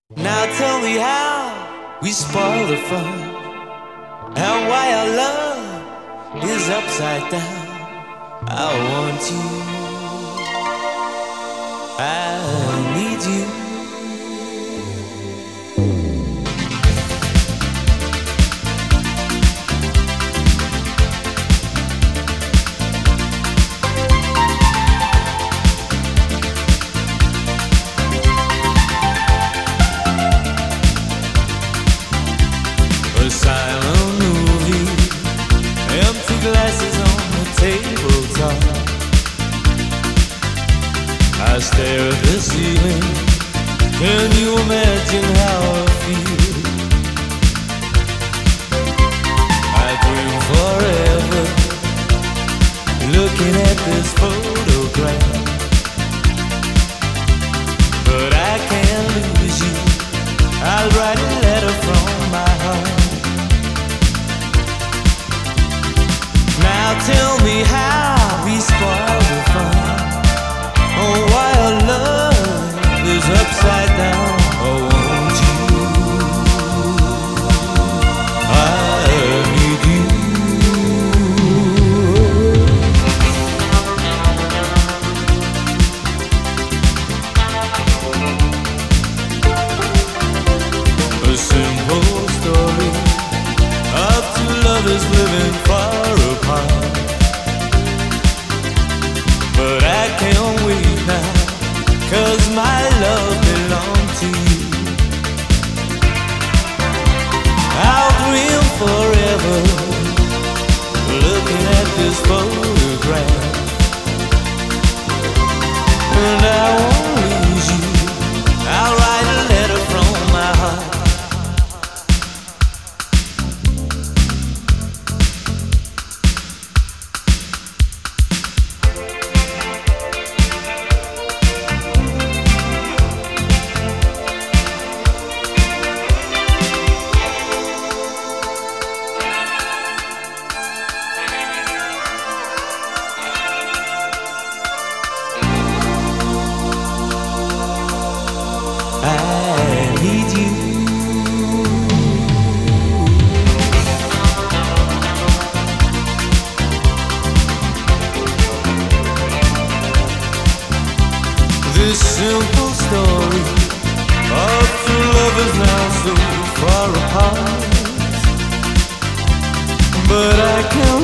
Now tell me how we spoil the fun, and why our love is upside down. I want you, I need you. A silent movie, empty glasses on the tabletop. I stare at the ceiling. Can you imagine how I feel? I dream forever, looking at this photograph. But I can't lose you. I'll write a letter from my heart. Now tell me how we spoil the fun. Oh, why our love is upside down. Oh, won't you? I need you. A simple story of two lovers living far apart. But I can't wait now, 'cause my love belongs to you. I'll dream forever, looking at this photograph. And I won't lose you. I'll write a letter from my heart. I need you. This simple story of two lovers now so far apart. But I can't